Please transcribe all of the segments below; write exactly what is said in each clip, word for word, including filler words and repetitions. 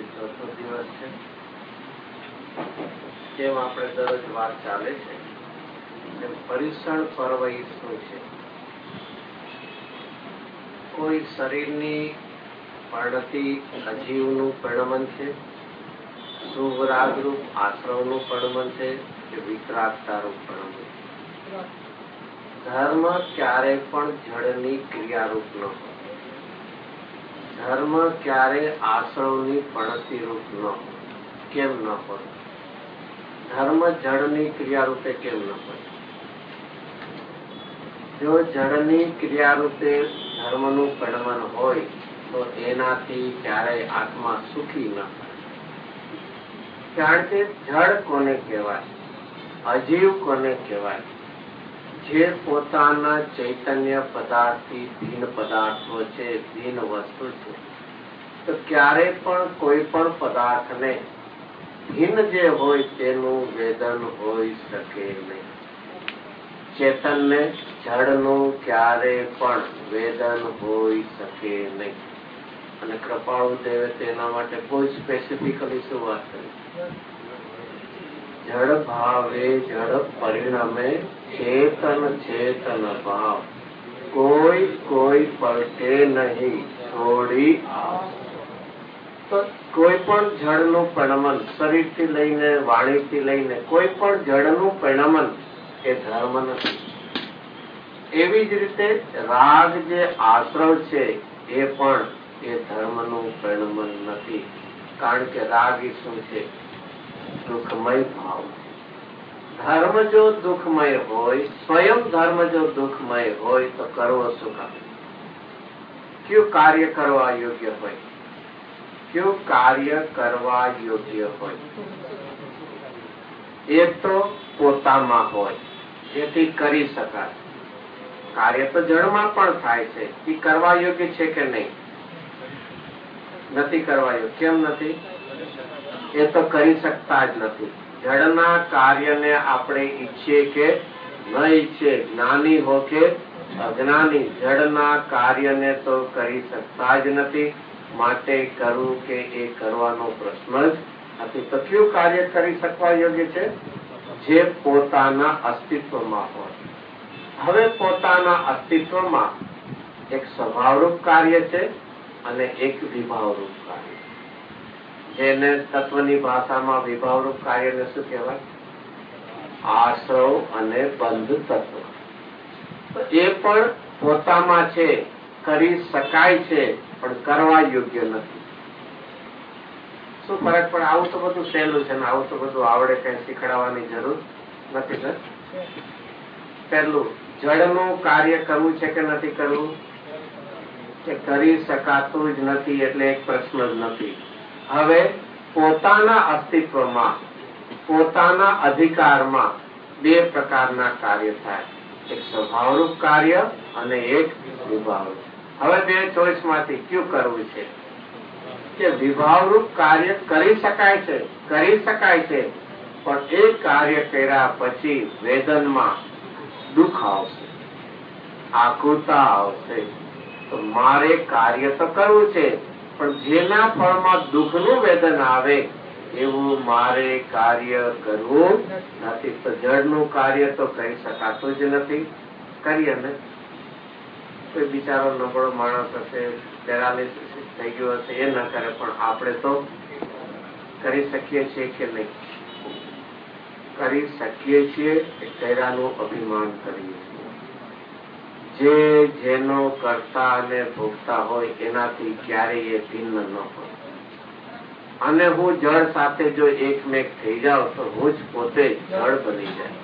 ચોથો દિવસ છે. જેમ આપણે દરરોજ વાત ચાલે છે એમ પરીક્ષણ પર્વ શું છે? કોઈ શરીરની પરણતી અજીવનું પરિણમન છે, શુભ રાગરૂપ આશ્રવનું પરિણમન છે કે વિતરાગતારૂપ પરિણમન? ધર્મ ક્યારે પણ જળની ક્રિયારૂપ ન હોય. ધર્મ ક્યારે આશ્રવની પણતી રૂપ ન હોય. કેમ ન હોય? ધર્મ જળની ક્રિયારૂપે કેમ ન હોય? જો જળની ક્રિયારૂપે ધર્મનું પરિણમન હોય તો એનાથી ક્યારેય આત્મા સુખી ન થાય. કારણ કે જળ કોને કહેવાય? અજીવ કોને કહેવાય? જે પોતાના ચૈતન્ય પદાર્થથી ભિન્ન પદાર્થો છે, ભિન્ન વસ્તુ છે, તો ક્યારે પણ કોઈ પણ પદાર્થને ભિન્ન જે હોય તેનું વેદન હોઈ શકે નહીં. ચેતનને જળનું ક્યારે પણ વેદન હોઈ શકે નહીં. અને કૃપાળુ દેવે તેના માટે કોઈ સ્પેસિફિકલી શું વાત કરી? જળ ભાવે જળ પરિણમે ચેતન ચેતન ભાવ, કોઈ કોઈ પલટે નહીં છોડી આવ. તો કોઈ પણ જળનું પરિણમન, શરીરથી લઈને વાણીથી લઈને કોઈ પણ જળનું પરિણમન એ ધર્મ નથી. એવી જ રીતે રાગ જે આશ્રવ છે એ પણ એ ધર્મનું પરિણમન નથી. કારણ કે રાગ એ શું છે? દુઃખમય ભાવ. ધર્મ જો દુઃખમય હોય, સ્વયં ધર્મ જો દુઃખમય હોય તો કરવો શું કામ? કયું કાર્ય કરવા યોગ્ય હોય? કયું કાર્ય કરવા યોગ્ય હોય? એ તો પોતામાં હોય, જેથી કરી શકાય. કાર્ય તો જળમાં પણ થાય છે, એ કરવા યોગ્ય છે કે નહીં? નથી કરવા યોગ્ય. કેમ નથી? એ તો કરી શકતા જ નથી. જળના કાર્યને આપણે ઈચ્છીએ કે ન ઈચ્છીએ, જ્ઞાની હો કે અજ્ઞાની, જળના કાર્યને તો કરી શકતા જ નથી. માટે કરવું કે એ કરવાનો પ્રશ્ન જ નથી. તો કયું કાર્ય કરી શકવા યોગ્ય છે? જે પોતાના અસ્તિત્વમાં હોય. હવે પોતાના અસ્તિત્વમાં એક સ્વભાવરૂપ કાર્ય છે અને એક વિભાવરૂપ કાર્ય. જેને તત્વની ભાષામાં વિભાવરૂપ કાર્યને શું કહેવાય? આશ્રવ અને બંધ તત્વ. એ પણ પોતામાં છે, કરી શકાય છે, પણ કરવા યોગ્ય નથી. શું ફરક પડે? આવું તો બધું સહેલું છે ને, આવું તો બધું આવડે, કઈ શીખડાવવાની જરૂર નથી. સર પહેલું, જળનું કાર્ય કરવું છે કે નથી કરવું? કે કરી શકાતું જ નથી, એટલે એક પ્રશ્ન જ નથી. હવે પોતાના અસ્તિત્વમાં, પોતાના અધિકારમાં બે પ્રકારના કાર્ય થાય. એક સ્વભાવરૂપ કાર્ય અને એક વિભાવરૂપ. હવે બે ચોઈસ માંથી કયું કરવું છે? કે વિભાવરૂપ કાર્ય કરી શકાય છે, કરી શકાય છે, પણ એ કાર્ય કર્યા પછી વેદનમાં દુઃખ આવશે, આકુરતા આવશે. તો મારે કાર્ય તો કરવું છે, પણ જેના ફળમાં દુઃખનું વેદન આવે એવું મારે કાર્ય કરવું નથી. તો જળનું કાર્ય તો કરી શકાતું જ નથી. કરીએ ને, કોઈ બિચારો નબળો માણસ હશે, પેરાલિસિસ થઈ ગયો હશે, એ ન કરે, પણ આપણે તો કરી શકીએ છીએ કે નહીં? કરી શકીએ છીએ. કર્યાનું અભિમાન કરીએ છીએ. જે જેનો કરતા અને ભોગતા હોય એનાથી ક્યારેય એ ભિન્ન ન હોય. અને હું જળ સાથે જો એકમેક થઈ જાઉં તો હું જ પોતે જળ બની જાય.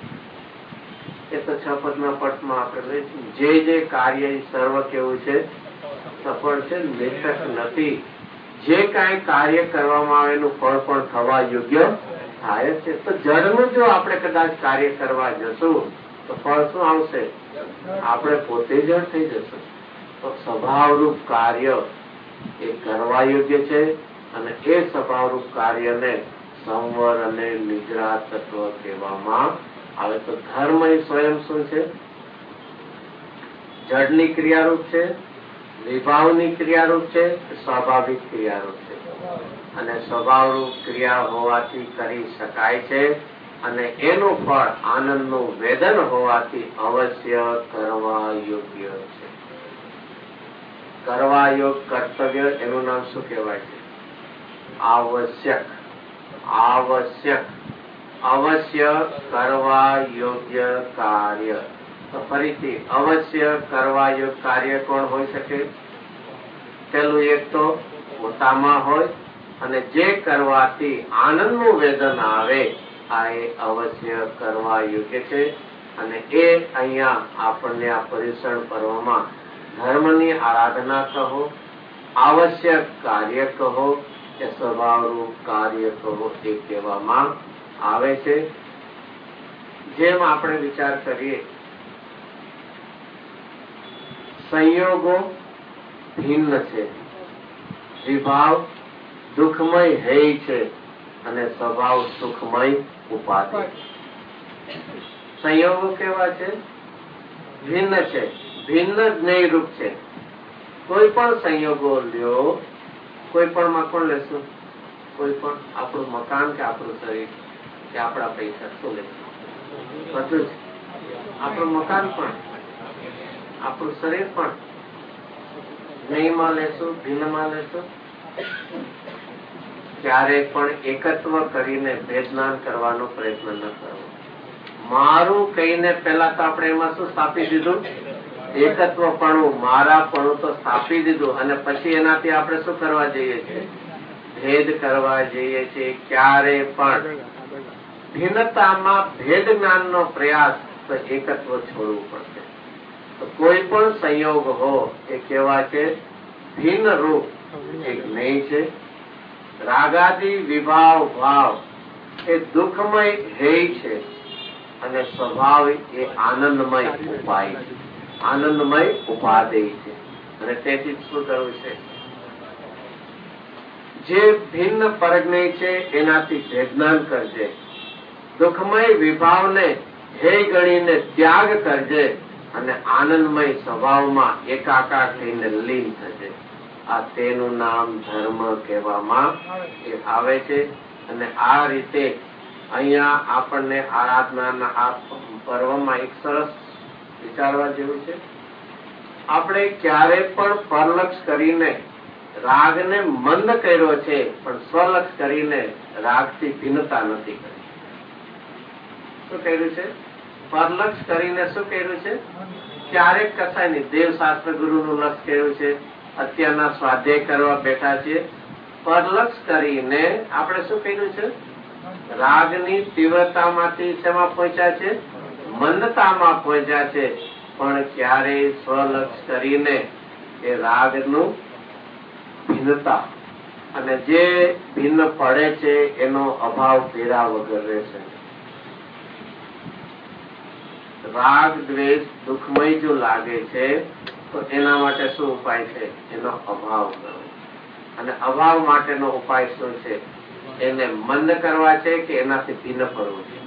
એ તો છ પદના પટમાં આપણે લઈશું. જે જે કાર્ય સર્વ કેવું છે? સફળ છે, નિષ્ઠક નથી. જે કાંઈ કાર્ય કરવામાં આવે એનું ફળ પણ થવા યોગ્ય થાય છે. તો જળનું જો આપણે કદાચ કાર્ય કરવા જશું તો ફળ શું આવશે? આપણે પોતે જળ થઈ જશું. તો સ્વભાવરૂપ કાર્ય એ કરવા યોગ્ય છે, અને એ સ્વભાવરૂપ કાર્યને સંવર અને નિગ્રહ તત્વ કહેવામાં આવે. તો ધર્મ એ સ્વયં શું છે? જળની ક્રિયારૂપ છે, વિભાવની ક્રિયારૂપ છે, સ્વાભાવિક ક્રિયારૂપ છે. અને સ્વભાવરૂપ ક્રિયા હોવાથી કરી શકાય છે, અને એનું ફળ આનંદનું વેદન હોવાથી અવશ્ય કરવા યોગ્ય છે. કરવા યોગ કર્તવ્ય એનું નામ શું કહેવાય છે? આવશ્યક. આવશ્યક અવશ્ય કરવા યોગ્ય કાર્ય. તો ફરીથી અવશ્ય કરવા યોગ્ય કાર્ય કોણ હોઈ શકે? પેલું એક તો પોતામાં હોય, અને જે કરવાથી આનંદનું વેદન આવે આ એ અવશ્ય કરવા યોગ્ય છે. અને એ અહીંયા આપણને આ પર્યુષણ પર્વમાં ધર્મની આરાધના કહો, આવશ્યક કાર્ય કહો કે સ્વભાવરૂપ કાર્ય કહો, એ કહેવામાં આવે છે. જેમ આપણે વિચાર કરીએ, સંયોગો ભિન્ન છે, વિભાવ દુઃખમય હૈ છે, અને સ્વભાવ સુખમય ઉપાધિ. સંયોગો કેવા છે? ભિન્ન છે, ભિન્ન જ્ઞેય રૂપ છે. કોઈ પણ સંયોગો લ્યો, કોઈ પણ માં કોણ લેશું? કોઈ પણ આપણું મકાન કે આપણું શરીર કે આપણા પૈસા, શું લેશું? બધું જ. આપણું મકાન પણ, આપણું શરીર પણ જ્ઞેયમાં લેશું, ભિન્નમાં લેશું. ક્યારે પણ એકત્વ કરીને ભેદનાન કરવાનો પ્રયત્ન ન કરવો. મારું કહીને પેલા તો આપણે એમાં શું સ્થાપી દીધું? એકત્વ પણ, મારા પણ તો સ્થાપી દીધું, અને પછી એનાથી આપણે શું કરવા જઈએ છીએ? ભેદ કરવા જઈએ છીએ. ક્યારે પણ ભિન્નતામાં ભેદ જ્ઞાનનો પ્રયાસ, તો એકત્વ છોડવું પડશે. તો કોઈ પણ સંયોગ હો એ કેવા છે? ભિન્ન રૂપ એક નહીં છે. રાગાદી વિભાવ ભાવ એ દુઃખમય હૈ છે, અને સ્વભાવ એ આનંદમય ઉપાય છે, આનંદમય ઉપાદેય છે. અને તેથી શું કરવું છે? જે ભિન્ન પરજ્ઞય છે એનાથી ભેદનાન કરજે. દુઃખમય વિભાવને હે ગણીને ત્યાગ કરજે, અને આનંદમય સ્વભાવમાં એકાકાર થઈને લીન થશે. આ તેનું નામ ધર્મ કહેવામાં આવે છે. અને આ રીતે અહીંયા આપણને આરાધનાના આ પર્વમાં એક સરસ વિચારવા જેવું છે. આપણે ક્યારે પણ પરલક્ષ કરીને રાગને મંદ કર્યો છે, પણ સ્વલક્ષ કરીને રાગથી ભિન્નતા નથી કરી. શું કર્યું છે? પરલક્ષ કરીને શું કર્યું છે? ક્યારેક કસાય નહીં. દેવશાસ્ત્ર ગુરુનું લક્ષ કર્યું છે. અત્યારના સ્વાધ્યાય કરવા બેઠા છીએ. પરલક્ષ કરીને આપણે શું કર્યું છે? રાગની તીવ્રતામાંથી શેમાં પહોંચ્યા છે? મંદતામાં પહોંચ્યા છે. પણ ક્યારેય સ્વલક્ષ કરીને એ રાગનું ભિન્નતા, અને જે ભિન્ન પડે છે એનો અભાવ પીડા વગર રહેશે. રાગ દ્વેષ દુઃખમય જો લાગે છે તો એના માટે શું ઉપાય છે? એનો અભાવ કરવો. અને અભાવ માટેનો ઉપાય શું છે? એને મંદ કરવા છે કે એનાથી ભિન્ન પડવું છે?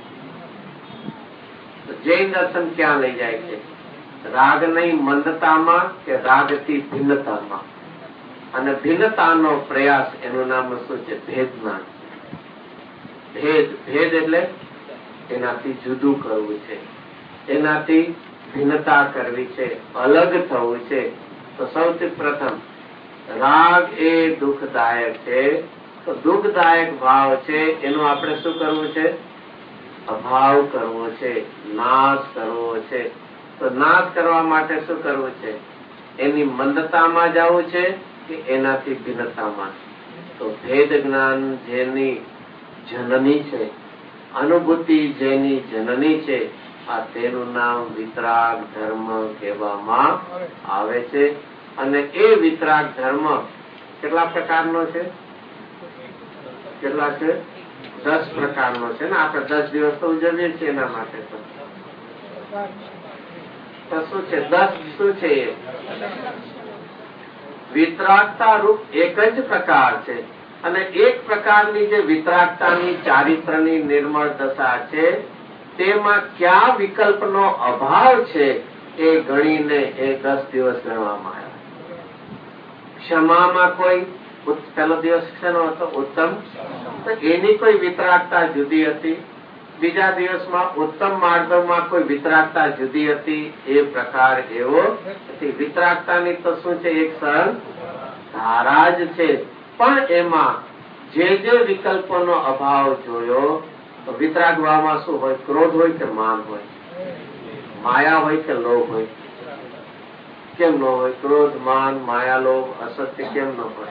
જૈન દર્શન ક્યાં લઈ જાય છે? રાગ નહીં મંદતામાં કે રાગથી ભિન્નતામાં. અને ભિન્નતાનો પ્રયાસ, એનું નામ શું છે? ભેદનાન. ભેદ, ભેદ એટલે એનાથી જુદું કરવું છે, એનાથી ભિન્નતા કરવી છે, અલગ થવું છે. તો સૌથી પ્રથમ રાગ એ દુઃખદાયક છે. તો દુઃખદાયક ભાવ છે એનું આપણે શું કરવું છે? અભાવ કરવો છે, નાશ કરવો છે. તો નાશ કરવા માટે શું કરવું છે? એની મંદતામાં જવું છે કે એનાથી ભિન્નતામાં? તો ભેદ જ્ઞાન જેની જનની છે, અનુભૂતિ જેની જનની છે, આ તેનું નામ વિતરાગ ધર્મ કહેવામાં આવે છે. અને એ વિતરાગ ધર્મ કેટલા પ્રકારનો છે? કેટલા છે? દસ પ્રકારનો છે ને. આપણે દસ દિવસ તો ઉજવીએ છીએ એના માટે. તો શું છે? દસ શું છે? વિતરાગતા રૂપ એક જ પ્રકાર છે. અને એક પ્રકારની જે વિતરાગતાની ચારિત્રની નિર્મળ દશા છે, તેમાં ક્યાં વિકલ્પનો અભાવ છે એ ગણીને એ દસ દિવસ ગણવામાં આવ્યા. ક્ષમામાં કોઈ પેલો દિવસ શેનો હતો? ઉત્તમ. તો એની કોઈ વિતરાગતા જુદી હતી, બીજા દિવસમાં ઉત્તમ માર્ગમાં કોઈ વિતરાગતા જુદી હતી. એ પ્રકાર એવો નથી. વિતરાગતાની તો શું છે? એક સરળ ધારા જ છે. પણ એમાં જે જે વિકલ્પોનો અભાવ જોયો, તો વિતરાગ ભાવમાં શું હોય? ક્રોધ હોય કે માન હોય? માયા હોય કે લોભ હોય? કેમ ન હોય? ક્રોધ, માન, માયા, લોભ, અસત્ય કેમ ન હોય?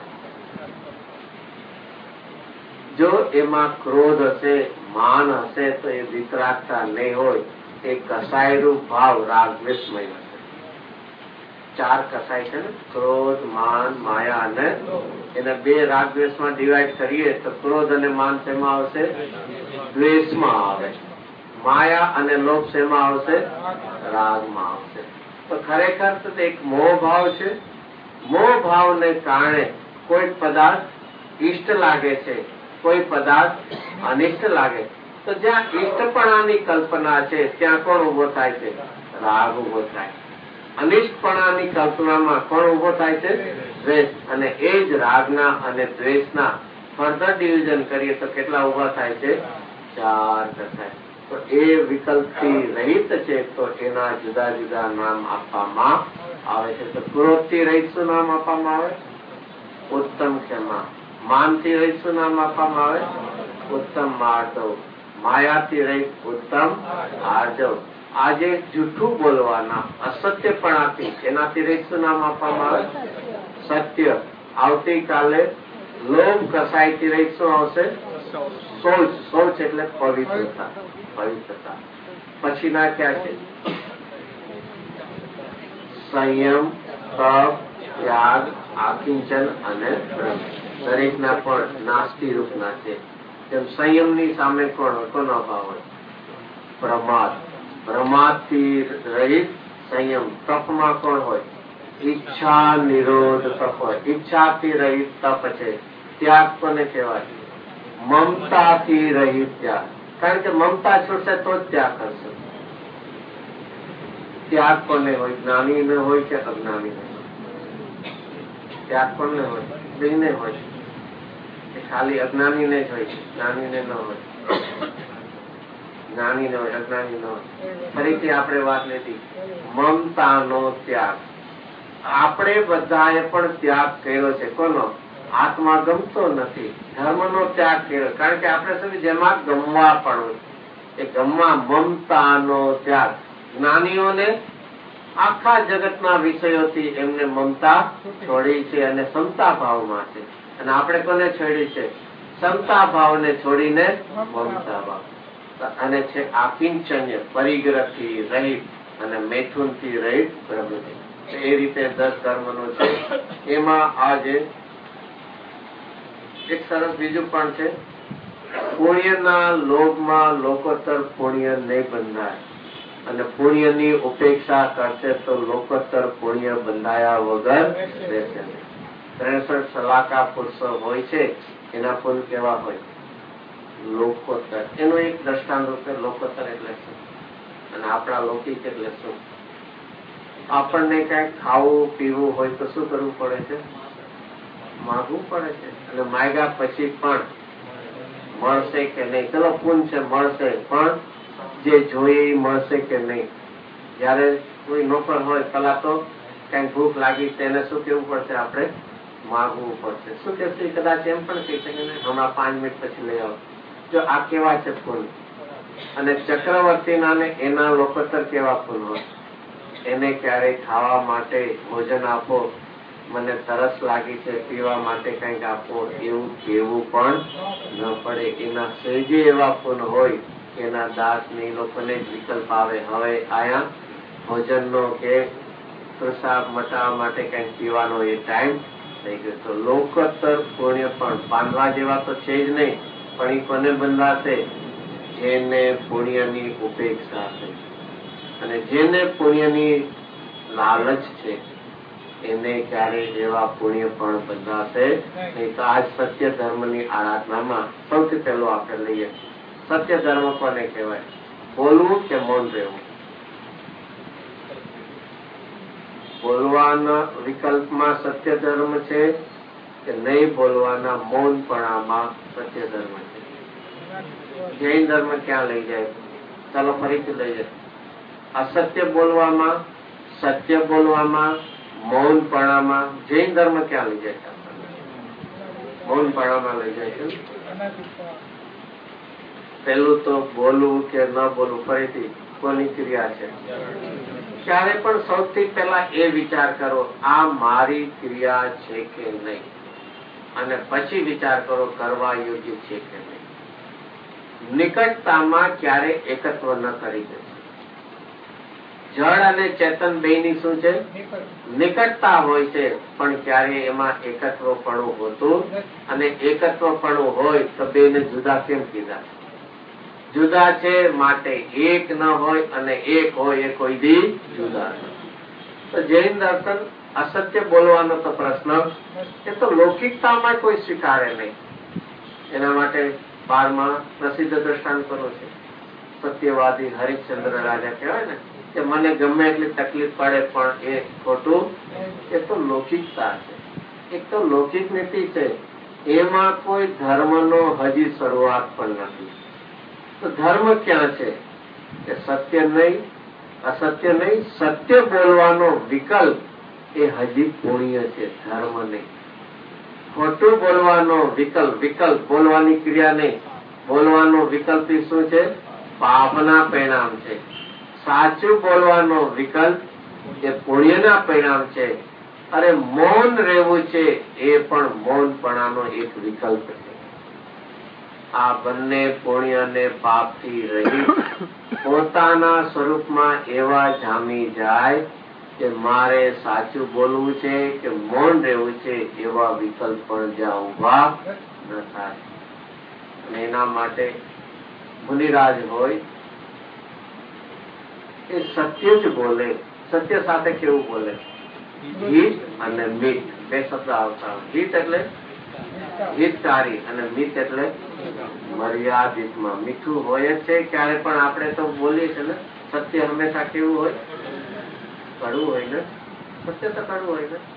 જો એમાં ક્રોધ હશે, માન હશે, તો એ વિતરાગતા નહીં હોય. એ કસાયરૂપ ભાવ રાગદ્વેષમય હશે. ચાર કસાય છે ને, ક્રોધ, માન, માયા અને એને બે રાગદ્વેષમાં ડિવાઈડ કરીએ તો ક્રોધ અને માન શેમાં આવશે? દ્વેષમાં આવે. માયા અને લોભ શેમાં આવશે? રાગમાં આવશે. તો ખરેખર તો એક મોહ ભાવ છે. મોહ ભાવને કારણે કોઈ પદાર્થ ઈષ્ટ લાગે છે, કોઈ પદાર્થ અનિષ્ટ લાગે. તો જ્યાં ઈષ્ટપણાની કલ્પના છે ત્યાં કોણ ઉભો થાય છે? રાગ ઉભો થાય. અનિષ્ટપણાની કલ્પનામાં કોણ ઉભો થાય છે? દ્વેષ. અને એ જ રાગના અને દ્વેષના ફર્ધર ડિવિઝન કરીએ તો કેટલા ઉભા થાય છે? ચાર થાય. તો એ વિકલ્પથી રહિત છે, તો એના જુદા જુદા નામ આપવામાં આવે છે. તો ક્રોધથી રહિત શું નામ આપવામાં આવે? ઉત્તમ ક્ષમા. માનથી રહિત શું નામ આપવામાં આવે? ઉત્તમ માર્દવ. માયાથી રહિત ઉત્તમ આર્જવ. આજે જૂઠું બોલવાના, અસત્યપણાથી એનાથી રહિત શું નામ આપવામાં આવે? સત્ય. આવતીકાલે લોભ કસાયથી રહિત શું આવશે? શૌચ. શૌચ એટલે પવિત્રતા. પવિત્રતા પછી ના ક્યાં છે? સંયમ, તપ, ત્યાગ, આકિંચન અને બ્રહ્મ. દરેક ના પણ નાસ્તી રૂપ ના છે. જેમ સંયમ ની સામે કોણ હોય? કોનો અભાવ હોય? પ્રમાદ. પ્રમાદ થી રહિત સંયમ. તપમાં કોણ હોય? ઈચ્છા નિરોધ તપ હોય. ઈચ્છાથી રહિત તપ છે. ત્યાગ કોને કહેવાય? મમતાથી રહિત ત્યાગ. કારણ કે મમતા છૂટશે તો જ ત્યાગ કરશે. ત્યાગ કોને હોય? જ્ઞાની ને હોય કે અજ્ઞાની ને? ત્યાગ કોને હોય? બેને હોય. ખાલી અજ્ઞાની ને જ હોય, જ્ઞાની ને ન હોય. જ્ઞાની ને હોય, અજ્ઞાની ન હોય. ફરીથી આપણે વાત લીધી મમતાનો ત્યાગ. આપણે બધાએ પણ ત્યાગ કર્યો છે. કોનો? આત્મા ગમતો નથી, ધર્મનો ત્યાગ કર્યો. કારણ કે આપણે શું? જેમાં ગમવા પણ હોય એ ગમવા. મમતાનો ત્યાગ. જ્ઞાનીઓને આખા જગતના વિષયોથી એમને મમતા છોડી છે અને સમતા ભાવમાં છે. અને આપણે કોને છોડી છે? સમતા ભાવને છોડીને મમતા ભાવ. અને છે આકિંચન્ય, પરિગ્રહથી રહિત અને મૈથુનથી રહિત બ્રહ્મથી. એ રીતે દસ ધર્મનું છે. એમાં આજે એક સરસ બીજું પણ છે. પુણ્યના લોભમાં લોકોત્તર પુણ્ય નહીં બંધાય, અને પુણ્યની ઉપેક્ષા કરશે તો લોકોત્તર પુણ્ય બંધાયા વગર રહેશે. ત્રેસઠ સલાકા પુરુષો હોય છે, એના પુણ્ય કેવા હોય? લોકોત્તર. એનું એક દ્રષ્ટાંત રૂપે લોકોત્તર એટલે શું અને આપણા લૌકિક એટલે શું? આપણને કઈ ખાવું પીવું હોય તો શું કરવું પડે છે? માગવું પડે છે. અને માગ્યા પછી પણ મળશે કે નહીં? ચલો પુણ્ય છે, મળશે, પણ જે જોઈએ એ મળશે કે નહીં? જયારે કોઈ નોકર હોય, પેલા તો કઈ ભૂખ લાગી તેને શું કેવું પડશે? આપણે માગવું પડશે. શું કે કદાચ એમ પણ કહી શકે ને, હમણાં પાંચ મિનિટ પછી લઈ આવો. જો આ કેવા છે પુણ્ય. અને ચક્રવર્તી ના ને એના લોકોત્તર કેવા પુણ્ય હોય? એને ક્યારેય ખાવા માટે ભોજન આપો, મને તરસ લાગી છે, પીવા માટે કંઈક આપો, એવું કેવું પણ ન પડે. એના સહેજે એવા પુણ્ય હોય, એના દાસ ને લોકોને જ વિકલ્પ આવે, હવે આયા ભોજનનો કે પ્રસાદ મટાવવા માટે કંઈક પીવાનો એ ટાઈમ થઈ ગયો. તો લોકોત્તર પુણ્ય પણ બાંધવા જેવા તો છે જ નહીં, પણ એ કોને બંધાશે? જેને પુણ્યની ઉપેક્ષા છે. અને જેને પુણ્યની લાલચ છે એને ક્યારે એવા પુણ્ય પણ બંધાશે નહીં. તો આજ સત્ય ધર્મની આરાધનામાં સૌથી પહેલું આપણે લઈએ, સત્ય ધર્મ કોને કહેવાય? બોલવું કે મૌન રહેવું? બોલવાના વિકલ્પમાં સત્ય ધર્મ છે, કે નહીં બોલવાના મૌનપણામાં સત્ય ધર્મ છે. જૈન ધર્મ ક્યાં લઈ જાય? ચાલો ફરીથી લઈ જાય. અસત્ય બોલવામાં, સત્ય બોલવામાં, મૌનપણામાં જૈન ધર્મ ક્યાં લઈ જાય? મૌનપણામાં લઈ જાય છે. પેલું તો બોલવું કે ન બોલવું ફરીથી કોની ક્રિયા છે? ત્યારે પણ સૌથી પહેલા એ વિચાર કરો, આ મારી ક્રિયા છે કે નહીં, અને પછી વિચાર કરો કરવા યોગ્ય છે કે નહીં. નિકટતામાં ક્યારે એકત્વ ન કરી જશે. જળ અને ચેતન બેયની શું છે? નિકટતા હોય છે, પણ ક્યારે એમાં એકત્વપણું હોતું, અને એકત્વપણું હોય તો બેને જુદા કેમ કીધા? જુદા છે માટે એક ન હોય, અને એક હોય એ કોઈ દી જુદા નથી. તો જૈન દર્શન અસત્ય બોલવાનો તો પ્રશ્ન એ તો લૌકિકતામાં કોઈ સ્વીકારે નહીં. એના માટે બારમાં પ્રસિદ્ધ દ્રષ્ટાંતો છે. સત્યવાદી હરિશ્ચંદ્ર રાજા કહેવાય ને કે મને ગમે એટલી તકલીફ પડે પણ એ ખોટું, એ તો લૌકિકતા છે. એક તો લૌકિક નીતિ છે, એમાં કોઈ ધર્મનો હજી શરૂઆત પણ નથી. તો ધર્મ ક્યાં છે? કે સત્ય નહીં, અસત્ય નહીં, સત્ય બોલવાનો વિકલ્પ એ હજી પુણ્ય છે, ધર્મ નહીં. ખોટું બોલવાનો વિકલ્પ, વિકલ્પ બોલવાની ક્રિયા નહીં, બોલવાનો વિકલ્પ શું છે? પાપના પરિણામ છે. સાચું બોલવાનો વિકલ્પ એ પુણ્યના પરિણામ છે. અરે મૌન રહેવું છે એ પણ મૌનપણાનો એક વિકલ્પ છે. આ બંને પુણ્ય અને પાપ થી રહિત પોતાના સ્વરૂપમાં એવા જામી જાય કે મારે સાચું બોલવું છે કે મૌન રહેવું છે, એવા વિકલ્પ પણ જ્યાં ઉભા ન થાય. અને એના માટે મુનિરાજ હોય એ સત્ય જ બોલે. સત્ય સાથે કેવું બોલે? હિત અને મીત બે શબ્દ આવતા. હિત એટલે હિતકારી અને મિત એટલે મર્યાદિતમાં. મીઠું હોય જ છે ક્યારે પણ. આપણે તો બોલીએ છીએ ને સત્ય હંમેશા કેવું હોય? કડવું હોય ને. સત્ય તો કડવું હોય ને.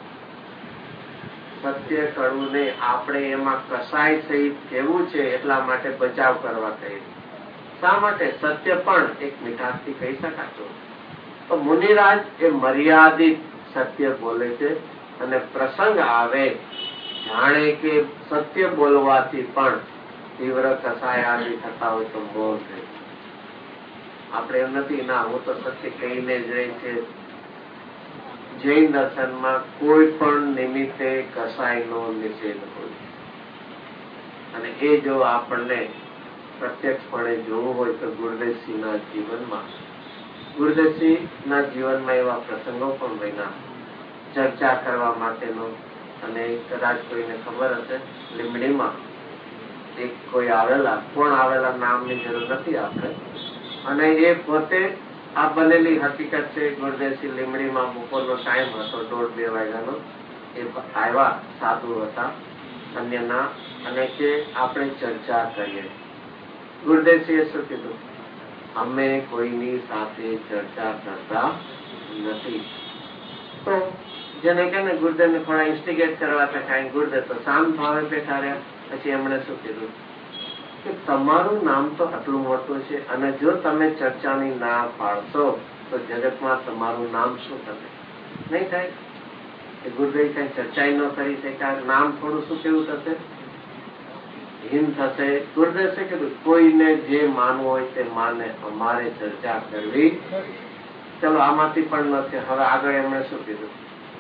સત્ય કડવું નહીં, આપણે એમાં કસાય સહિત કેવું છે એટલા માટે બચાવ કરવા કહીએ. શા માટે? સત્ય પણ એક મીઠાશથી કહી શકાતું. તો મુનિરાજ એ મર્યાદિત સત્ય બોલે છે, અને પ્રસંગ આવે જાણે કે સત્ય બોલવાથી પણ તીવ્ર કસાય આદિ થતા હોય તો મૌન રહે. આપણે એમ નથી, ના હું તો સત્ય કહીને જ રહી છે. જૈન દર્શનમાં કોઈ પણ નિમિત્તે કસાયનો નિષેધ હોય, અને એ જો આપણને પ્રત્યક્ષપણે જોવું હોય તો ગુરુદેવસિંહના જીવનમાં ગુરુદેવસિંહના જીવનમાં એવા પ્રસંગો પણ બન્યા ચર્ચા કરવા માટેનો. અને કદાચ કોઈને ખબર હશે, લીમડીમાં એક કોઈ આવેલા, કોણ આવેલા નામની જરૂર નથી આપણે, અને એ પોતે આ બનેલી હકીકત છે. ગુરુદેવસિંહ લીમડીમાં બપોરનો ટાઈમ હતો, દોઢ બે વાગ્યાનો. એ આવ્યા, સાધુ હતા અન્યના, અને કે આપણે ચર્ચા કરીએ. ગુરુદેવસિંહે શું કીધું? અમે કોઈની સાથે ચર્ચા કરતા નથી. તો જેને કે ને ગુરુદેવ ને થોડા ઇન્સ્ટિગેટ કરવા હતા, કઈ ગુરુદેવ તો શાંત ભાવે બેઠા રહ્યા. પછી એમણે શું કીધું કે તમારું નામ તો આટલું મોટું છે, અને જો તમે ચર્ચાની ના પાડશો તો જગતમાં તમારું નામ શું થશે? નહીં થાય. ગુરુદેવ કઈ ચર્ચા ન કરી શક્યા, નામ થોડું શું કેવું થશે? હિન થશે. ગુરુદેવ છે કીધું કોઈને જે માનવું હોય તે માને, અમારે ચર્ચા કરવી. ચલો આમાંથી પણ નથી. હવે આગળ એમણે શું કીધું?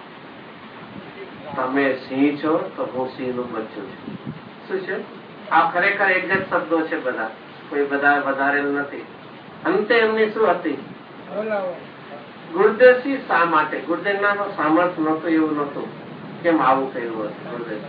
તમે સિંહ છો તો હું સિંહ નું બચ્ચું છું. શું છે આ? ખરેખર એક્ઝેક્ટ શબ્દો છે બધા, કોઈ બધા વધારેલ નથી. અંતે એમની શું હતી? ગુરુદેવસિંહ શા માટે? ગુરુદેવ ના સામર્થ્ય નતું એવું નતું. કેમ આવું કહ્યું હતું ગુરુદેવ?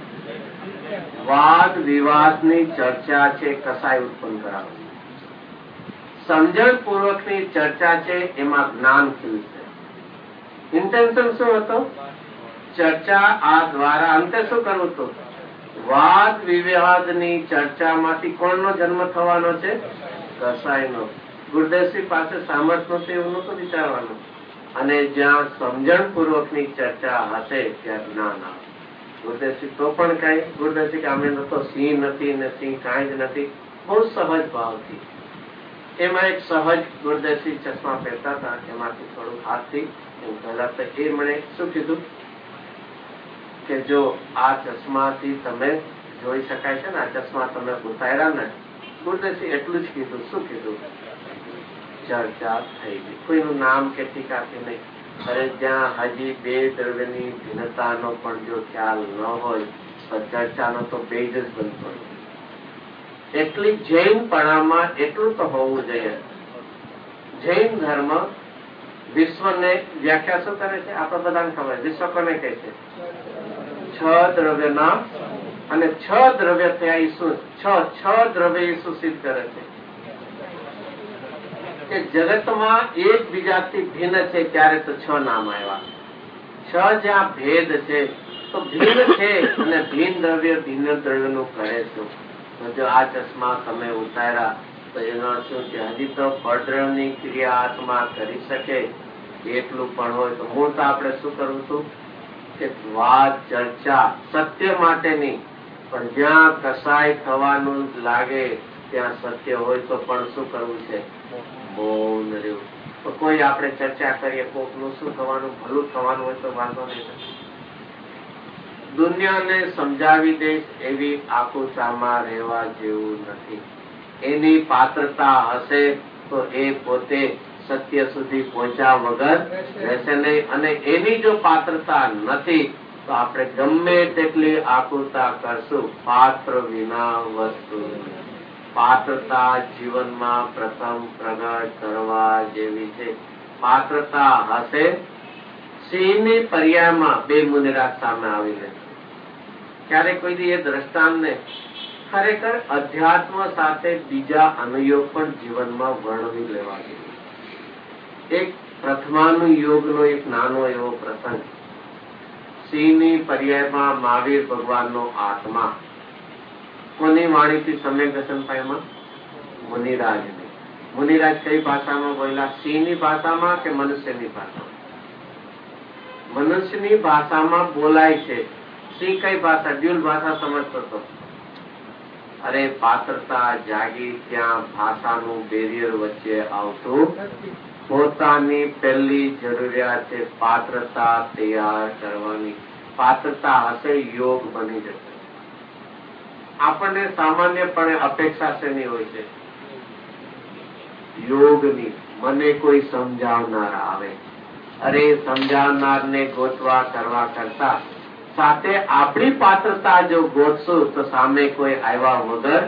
વાદ વિવાદ ની ચર્ચા છે, કસાય ઉત્પન્ન કરાવે. સમજણ પૂર્વક ની ચર્ચા છે, એમાં જ્ઞાન ખીલશે. ઇન્ટેન્શન શું હતો? ચર્ચા આ દ્વારા અંતે શું કરવું હતું? વાદ વિવાદ ની ચર્ચામાંથી કોણનો જન્મ થવાનો છે? કસાયનો. ગુરુદેવસિંહ પાસે સામર્થ્ય નથી એવું નતું વિચારવાનું. અને જ્યાં સમજણ પૂર્વક ની ચર્ચા હશે ત્યાં જ્ઞાન આવે. ગુરુદેવજી તો પણ કઈ ગુરુદેવજી કે અમે તો સિંહ નથી ને સિંહ કાંઈ જ નથી, બહુ સહજ ભાવથી. એમાં એક સહજ ગુરુદેવજી ચશ્મા પહેરતા હતા, એમાંથી થોડું હાથથી પહેલા તો એ મને શું કીધું કે જો આ ચશ્માથી તમે જોઈ શકાય છે ને, આ ચશ્મા તમે ઉતાર્યા ને, ગુરુદેવજી એટલું જ કીધું. શું કીધું? ચર્ચા થઈ ગઈ. કોઈનું નામ કે ટીકાથી નહીં. અરે જ્યાં હજી બે દ્રવ્યની ભિન્નતાનો પણ જો ખ્યાલ ન હોય તો ચર્ચાનો તો બેજ જ બનતો નથી. એટલી જૈનપણામાં એટલું તો હોવું જોઈએ. જૈન ધર્મ વિશ્વને વ્યાખ્યા શું કરે છે? આપણે બધાને ખબર. વિશ્વ કોને કહે છે? છ દ્રવ્યના, અને છ દ્રવ્ય થયા ઈસુ, છ છ દ્રવ્ય ઈસુ સિદ્ધ કરે છે કે જગતમાં એકબીજાથી ભિન્ન છે. ત્યારે તો છ નામ આવ્યા. છ જ્યાં ભેદ છે તો ભિન્ન છે, અને ભિન્ન દ્રવ્ય ભિન્ન દ્રવ્યનું કરે છે. તો જો આ ચશ્મા તમે ઉતાર્યા તો એનો શું કે હજી તો પડદ્રવની ક્રિયા આત્મા કરી શકે એટલું પણ હોય તો હું તો આપણે શું કરું છું કે વાત ચર્ચા સત્ય માટેની, પણ જ્યાં કસાય થવાનું લાગે ત્યાં સત્ય હોય તો પણ શું કરવું છે? મૌન રહેવું. તો કોઈ આપણે ચર્ચા કરીએ, કોકનું શું થવાનું, ભલું થવાનું હોય તો વાંધો નહીં. દુનિયાને સમજાવી દે એવી આકુતામાં રહેવા જેવું નથી. એની પાત્રતા હશે તો એ પોતે સત્ય સુધી પહોંચ્યા વગર રહેશે નહીં. અને એની જો પાત્રતા નથી તો આપણે ગમે તેટલી આકુતા કરશું, પાત્ર વિના વસ્તુ. પાત્રતા જીવનમાં પ્રથમ પ્રગટ કરવા જેવી છે. પાત્રતા હશે. સિંહની પર્યાયમાં બે મુનિરાજ સામે આવીને ક્યારે કોઈ એ દ્રષ્ટાંતને ખરેખર અધ્યાત્મ સાથે બીજા અનુયોગ પણ જીવનમાં વર્ણવી લેવા જોઈએ. એક પ્રથમાનુયોગનો એક નાનો એવો પ્રસંગ. સિંહની પર્યાયમાં મહાવીર ભગવાનનો આત્મા કોની વાણીથી સમ્યક દર્શન પામ્યા? મુનિરાજની. મુનિરાજ કઈ ભાષામાં બોલ્યા? સિંહની ભાષામાં કે મનુષ્યની ભાષામાં? મનુષ્યની ભાષામાં બોલાય છે. સિંહ કઈ ભાષા? ડ્યુલ ભાષા સમજતો હતો. અરે પાત્રતા જાગી ત્યાં ભાષાનું બેરિયર વચ્ચે આવતું. પોતાની પહેલી જરૂરિયાત છે પાત્રતા તૈયાર કરવાની. પાત્રતા હશે, યોગ બની જશે. આપણને સામાન્યપણે અપેક્ષા શેની હોય છે? યોગની. મને કોઈ સમજાવનાર આવે. અરે સમજાવનારને ગોતવા કરવા કરતા સાથે આપણી પાત્રતા જો ગોતશું તો સામે કોઈ આવ્યા વગર.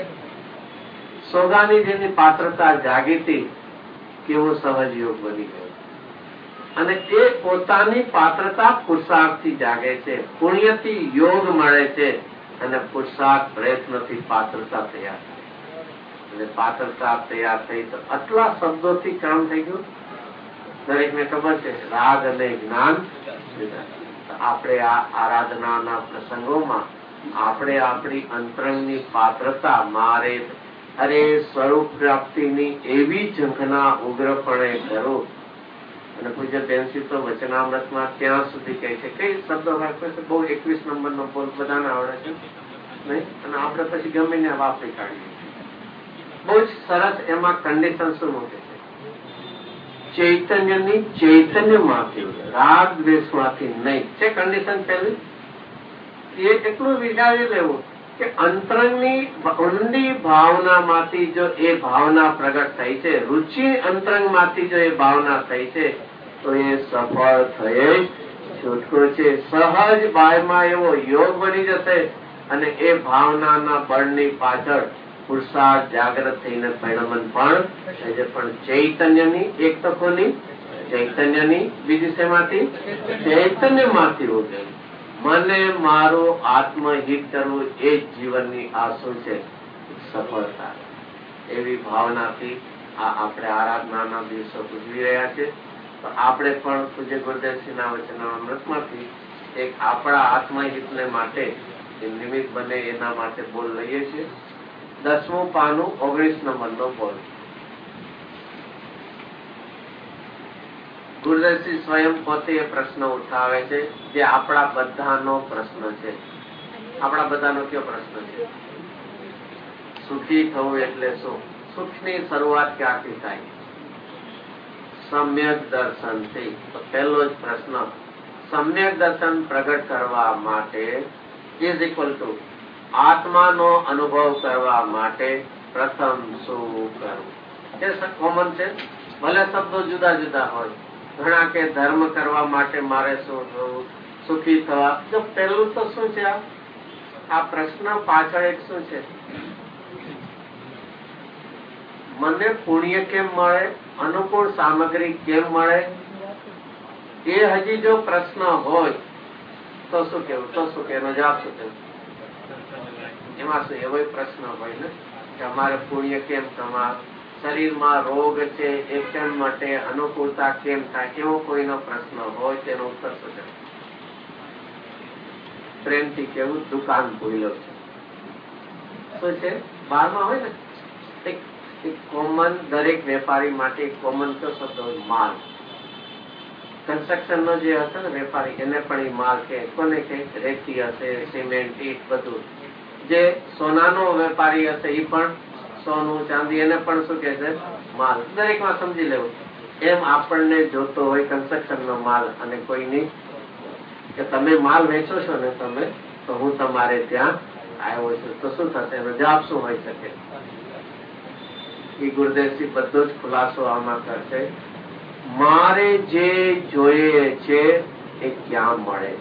સોગાની જેની પાત્રતા જાગી હતી, કેવો સહજ યોગ બની ગયો. અને એ પોતાની પાત્રતા પુરુષાર્થથી જાગે છે, પુણ્યથી યોગ મળે છે, અને પુરુષાર્થ પ્રયત્નથી પાત્રતા તૈયાર થાય. અને પાત્રતા તૈયાર થઈ તો આટલા શબ્દોથી કામ થઈ ગયું. દરેકને ખબર છે રાગ અને જ્ઞાન. આપણે આ આરાધનાના પ્રસંગોમાં આપણે આપણી અંતરંગની પાત્રતા મારે અરે સ્વરૂપ પ્રાપ્તિની એવી ઝંખના ઉગ્રપણે કરો. અને પૂજ્ય બેનસી તો વચનામૃતમાં ત્યાં સુધી કહે છે, કઈ શબ્દો વાપરે છે? બહુ એકવીસ નંબરનો બોલ બધાને આવડે છે નહીં, અને આપણે પછી ગમે ને વાપરી કાઢીએ. બહુ જ સરસ. એમાં કન્ડિશન શું મૂકે છે? ચૈતન્યની ચૈતન્યમાંથી, રાગ દ્વેષમાંથી નહીં છે કન્ડિશન પહેલી. એ એટલું વિચારી લેવું કે અંતરંગની ઊંડી ભાવનામાંથી જો એ ભાવના પ્રગટ થઈ છે, રુચિ અંતરંગમાંથી જો એ ભાવના થઈ છે તો એ સફળ થયે છૂટકો છે. સહજ બાયમાં એવો યોગ બની જશે, અને એ ભાવનાના બળની પાછળ પુરુષાર્થ જાગૃત થઈને પરિણમન પણ થાય છે. પણ ચૈતન્યની એક તો કોની? ચૈતન્યની. બીજી શેમાંથી? ચૈતન્યમાંથી ઉગે. મને મારું આત્મહિત કરવું એ જ જીવનની આ શું છે? સફળતા. એવી ભાવનાથી આ આપણે આરાધનાના દિવસો ઉજવી રહ્યા છે. તો આપણે પણ પૂજ્ય ગુરુદેવશ્રીના વચનામૃતમાંથી એક આપણા આત્મહિતને માટે નિમિત્ત બને એના માટે બોલ લઈએ છીએ. દસમું પાનું, ઓગણીસ નંબરનો બોલ. ગુરુદેવજી સ્વયં પોતે એ પ્રશ્ન ઉઠાવે છે જે આપણા બધાનો પ્રશ્ન છે. આપણા બધાનો કયો પ્રશ્ન છે? સુખી થવું એટલે શું? સુખની શરૂઆત ક્યાંથી થાય? સમ્યક દર્શનથી. તો પહેલો જ પ્રશ્ન, સમ્યક દર્શન પ્રગટ કરવા માટે ઇઝ ઇક્વલ ટુ આત્માનો અનુભવ કરવા માટે પ્રથમ શું કરવું? એ કોમન છે, ભલે શબ્દો જુદા જુદા હોય. ઘણા કે ધર્મ કરવા માટે મારે શું થવું, સુખી થવા. જો પહેલું તો શું છે? આ પ્રશ્ન પાછળ એક શું છે? મને પુણ્ય કેમ મળે, અનુકૂળ સામગ્રી કેમ મળે, એ હજી જો પ્રશ્ન હોય તો શું કેવું? તો શું કે એનો જવાબ શું કેવું? એમાં શું એવો પ્રશ્ન હોય ને કે અમારે પુણ્ય કેમ કમા, શરીરમાં રોગ છે એ કેમ માટે, અનુકૂળતા કેમ થાય, એવો કોઈનો પ્રશ્ન હોય તેનો ઉત્તર શું છે? પ્રેમથી કેવું, દુકાન ભૂલ્યો છે. શું છે? બહારમાં હોય ને એક કોમન, દરેક વેપારી માટે કોમન તો શબ્દ હોય માલ. કન્સ્ટ્રક્શન નો જે હશે ને વેપારી, એને પણ એ માલ કે કોને કે રેતી હશે, સિમેન્ટ, ઈટ, બધું. જે સોનાનો વેપારી હશે એ પણ સોનું ચાંદી, એને પણ શું કે છે? માલ. દરેક માં સમજી લેવું. એમ આપણને જોતો હોય કન્સ્ટ્રક્શન નો માલ, અને કોઈની કે તમે માલ વેચો છો ને તમે, તો હું તમારે ત્યાં આવ્યો છું, તો શું થશે? એનો જવાબ શું હોઈ શકે? એ ગુરુદેવજી બધો જ ખુલાસો આમાં કરશે. મારે જે જોઈએ છે એ ક્યાં મળે?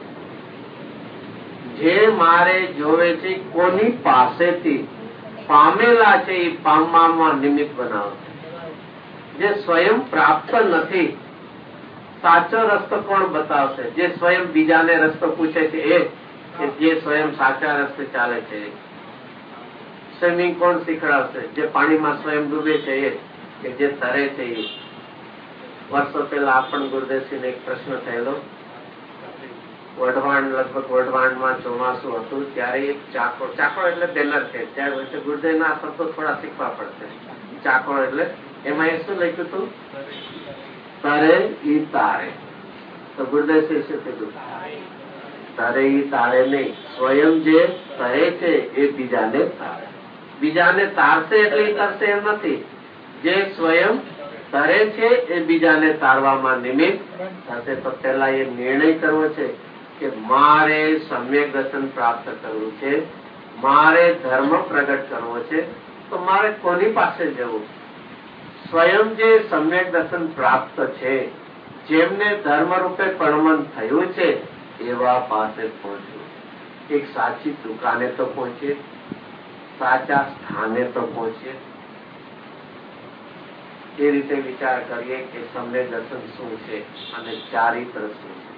જે મારે જોવે છે કોની પાસેથી પામેલા છે એ પામવામાં નિમિત્ત બનાવો. જે સ્વયં પ્રાપ્ત નથી, સાચો રસ્તો કોણ બતાવશે? જે સ્વયં બીજાને રસ્તો પૂછે છે એ, જે સ્વયં સાચા રસ્તે ચાલે છે. સ્વિમિંગ કોણ શીખડાવશે? જે પાણીમાં સ્વયં ડૂબે છે એ, કે જે તરે છે એ. વર્ષો પહેલા આપણ ગુરુદેવસિંહ એક પ્રશ્ન થયેલો. વઢવાણ, લગભગ વઢવાણમાં ચોમાસું હતું, ત્યારે એક ચાકોળ, ચાકોળ એટલે બેનર છે, ત્યારે ગુરુદેવ ના શબ્દો થોડા શીખવા પડશે. ચાકોળ એટલે એમાં એ શું લખ્યું હતું? તરે ઈ તારે. તો ગુરુદેવસિંહ શું કીધું? તરે ઈ તારે નહીં, સ્વયં જે તરે છે એ બીજાને તારે. બીજાને તારશે એટલે તરશે એમ નથી. જે સ્વયં તરે છે એ બીજાને તારવામાં નિમિત્ત થશે. તો પેલા એ નિર્ણય કરવો છે કે મારે સમ્યક દર્શન પ્રાપ્ત કરવું છે, મારે ધર્મ પ્રગટ કરવો છે, તો મારે કોની પાસે જવું? સ્વયં જે સમ્યક દર્શન પ્રાપ્ત છે, જેમને ધર્મ રૂપે પરમન થયું છે, એવા પાસે પહોંચવું. એક સાચી દુકાને તો પહોંચીએ, સાચા સ્થાને તો પહોંચીએ. એ રીતે વિચાર કરીએ કે સમ્યક દર્શન શું છે અને ચારિત્ર શું છે.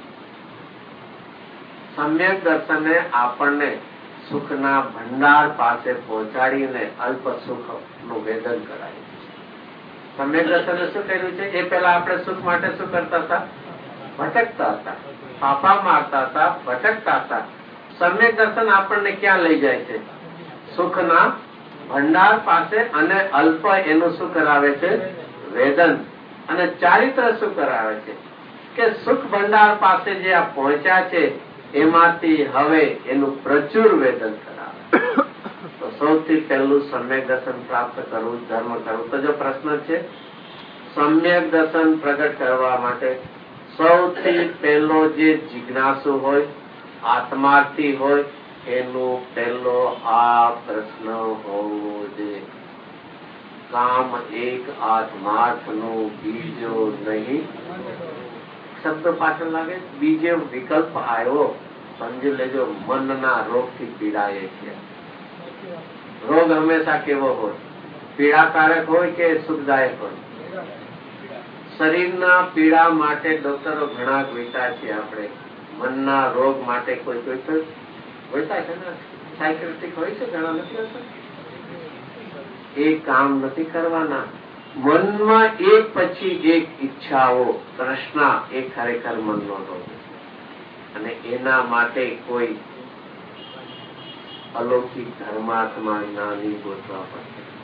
સમ્યક દર્શને આપણને સુખના ભંડાર પાસે પહોંચાડીને અલ્પ સુખ નું વેદન કરાય. સમ્યક દર્શને શું કર્યું છે? એ પેલા આપણે સુખ માટે શું કરતા હતા? ભટકતા હતા, ફાફા મારતા હતા, ભટકતા હતા. સમ્યક દર્શન આપણને ક્યાં લઈ જાય છે? સુખના ભંડાર પાસે. અને અલ્પ એનું શું કરાવે છે? વેદન. અને ચારિત્ર શું કરાવે છે? કે સુખ ભંડાર પાસે જે આ પહોંચ્યા છે એમાંથી હવે એનું પ્રચુર વેદન કરાવે. તો સૌથી પહેલું સમ્યક દર્શન પ્રાપ્ત કરવું, ધર્મ કરવું. તો જો પ્રશ્ન છે, સમ્યક દર્શન પ્રગટ કરવા માટે સૌથી પહેલો જે જિજ્ઞાસુ હોય, આત્માર્થી હોય, એનો પહેલો આ પ્રશ્ન હોવો જોઈએ. કામ એક આત્માર્થ નો બીજો નહીં. શબ્દ પાછળ લાગે, બીજો વિકલ્પ આવ્યો. સમજી લેજો, મનના રોગ થી પીડાય છે. રોગ હંમેશા કેવો હોય? પીડાકારક હોય કે સુખદાયક હોય? શરીરના પીડા માટે ડોક્ટરો ઘણા ગોતા છે. આપણે મનના રોગ માટે કોઈ કોઈ ગોતા છે ને, સાયકેટ્રિક હોય છે, ઘણા નથી હોતા. એ કામ નથી કરવાના. મનમાં એક પછી એક ઈચ્છાઓ, તૃષ્ણા, એ ખરેખર મનનો રોગ. અને એના માટે કોઈ અલૌકિક ધર્માત્મા જ્ઞાની ગોતવા પડશે.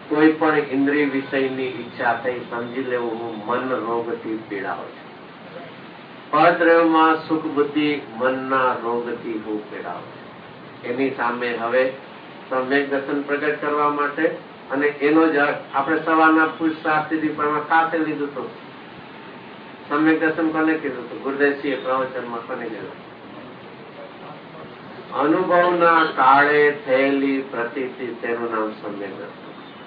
કોઈ પણ ઇન્દ્રિય વિષયની ઈચ્છા થઈ, સમજી લેવું હું મન રોગથી પીડાવું છું. પદ્રવમાં સુખ બુદ્ધિ મનના રોગથી હું પીડાવું છું. એની સામે હવે સમ્યક દર્શન પ્રગટ કરવા માટે, અને એનો જ આપણે સવારના પુરુષાર્થથી પણ ખાતે લીધું હતું. સમ્યક દર્શન કોને કીધું હતું? ગુરુદેવસિંહે પ્રવચનમાં કોને કીધું? અનુભવના કાળે થયેલી પ્રતીતિ, તેનું નામ સમ્યક દર્શન.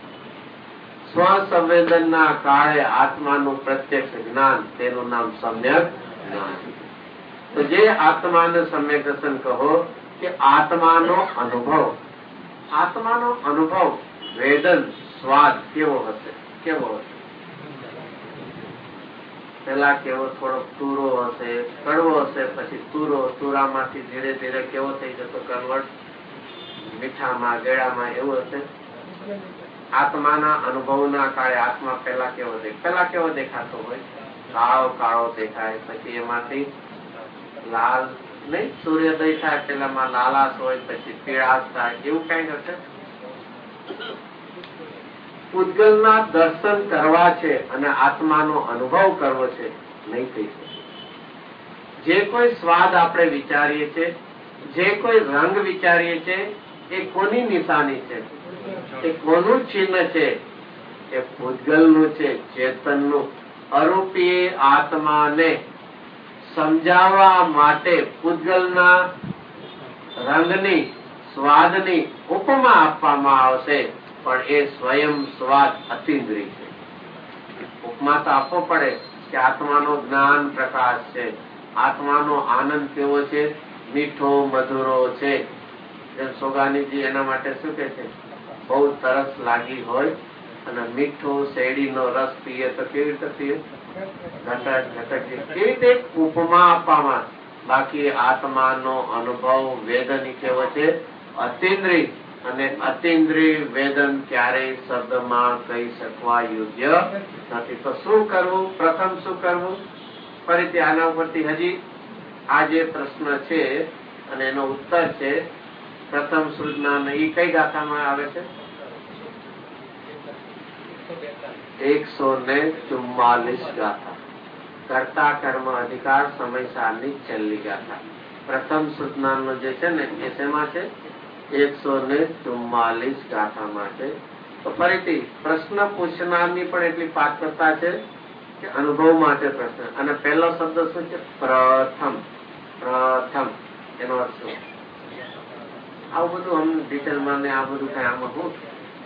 સ્વસંવેદનના કાળે આત્માનું પ્રત્યક્ષ જ્ઞાન, તેનું નામ સમ્યક જ્ઞાન. તો જે આત્માને સમ્યક દર્શન કહો કે આત્માનો અનુભવ, આત્માનો અનુભવ વેદન સ્વાદ કેવો હશે? કેવો હશે? પેલા કેવો થોડો તુરો હશે, કડવો હશે, પછી તુરો, તુરામાંથી ધીરે ધીરે કેવો થઈ જતો કન્વર્ટ મીઠામાં, ગળામાં, એવું હશે. આત્માના અનુભવના કાળે આત્મા પેલા કેવો દેખાય? પેલા કેવો દેખાતો હોય? કાળો કાળો દેખાય, પછી એમાંથી લાલ નહીં, સૂર્યોદય થાય પેલામાં લાલાશ હોય, પછી પીળાશ થાય, એવું કઈ હશે. પૂતગલના દર્શન કરવા છે અને આત્માનો અનુભવ કરવો છે, નહીં થઈ શકે. જે કોઈ સ્વાદ આપણે વિચારીએ છીએ, જે કોઈ રંગ વિચારીએ છીએ, એ કોની નિશાની છે? એ કોનું ચિહ્ન છે? એ પૂતગલનું છે, ચેતનનું. અરૂપી આત્માને સમજાવવા માટે પૂતગલના રંગની, સ્વાદની ઉપમા આપવામાં આવશે, પણ એ સ્વયં સ્વાદ અતિન્દ્રિય છે. ઉપમા તો આપવો પડે કે આત્માનો જ્ઞાન પ્રકાશ છે, આત્માનો આનંદ કેવો છે? મીઠો મધુરો છે. જેમ સોગાનીજી એના માટે શું કે છે? બહુ તરસ લાગી હોય અને મીઠો શેરડીનો રસ પીએ તો કેવી રીતે પીએ? ઘટક ઘટક. કેવી રીતે ઉપમા આપવામાં. બાકી આત્માનો અનુભવ વેદન કેવો છે? અતિન્દ્રિય. અને અતિન્દ્રિય વેદન ક્યારેય શબ્દમાં કહી શકવા યોગ્ય નથી. તો શું કરવું? પ્રથમ શું કરવું? ફરીથી આના ઉપરથી હજી આ જે પ્રશ્ન છે અને એનો ઉત્તર છે. પ્રથમ સૃજના એ કઈ ગાથામાં આવે છે? એકસો ને ચુમ્માલીસ ગાથા. કર્તા કર્મ અધિકાર સમયસારની છેલ્લી ગાથા. પ્રથમ સૃજના જે છે ને એ શેમાં છે? એકસો ને ચુમ્માલીસ ગાથામાં છે. તો ફરીથી પ્રશ્ન પૂછનારની પણ એટલી પાત્રતા છે કે અનુભવ માટે પ્રશ્ન. અને પહેલો શબ્દ શું છે? પ્રથમ. પ્રથમ એનો અર્થ શું? આવું બધું અમને ડિટેલમાં ને આ બધું કઈ આમાં શું?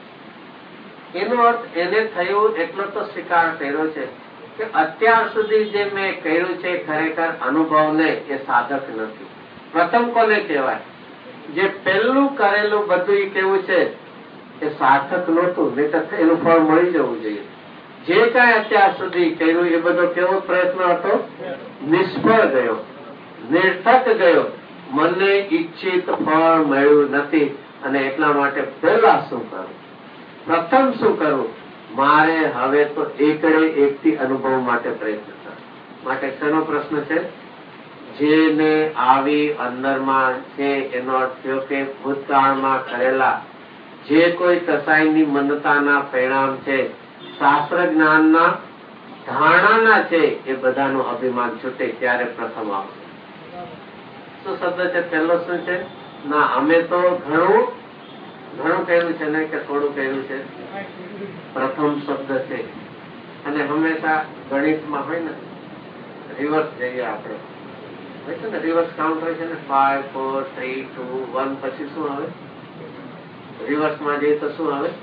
એનો અર્થ એને થયું એટલો તો સ્વીકાર કર્યો છે કે અત્યાર સુધી જે મેં કર્યું છે ખરેખર અનુભવને એ સાધક નથી. પ્રથમ કોને કહેવાય? જે પહેલું કરેલું બધું એ કેવું છે એ સાર્થક નહોતું, નહીં તો એનું ફળ મળી જવું જોઈએ. જે કઈ અત્યાર સુધી કર્યું એ બધો કેવો પ્રયત્ન હતો? નિષ્ફળ ગયો, નિર્થક ગયો. મને ઈચ્છિત ફળ મળ્યું નથી. અને એટલા માટે પહેલા શું કરવું? પ્રથમ શું કરવું? મારે હવે તો એકડે એકથી અનુભવ માટે પ્રયત્ન કરો. માટે શેનો પ્રશ્ન છે? જેને આવી અંદરમાં છે એનો અર્થ થયો કે ભૂતકાળમાં કરેલા જે કોઈ કસાયની મનતાના પરિણામ છે, શાસ્ત્ર જ્ઞાનના ધારણાના છે, એ બધાનું અભિમાન છૂટે ત્યારે પ્રથમ આવશે. શું શબ્દ છે? પહેલો શું છે? ના અમે તો ઘણું ઘણું કહ્યું છે ને કે થોડું કહ્યું છે? પ્રથમ શબ્દ છે. અને હંમેશા ગણિતમાં હોય ને રિવર્સ જઈએ આપણે, હોય છે ને રિવર્સ કાઉન્ટ હોય છે ને, five four three two one, પછી શું આવે? રિવર્સમાં જઈએ તો શું આવે?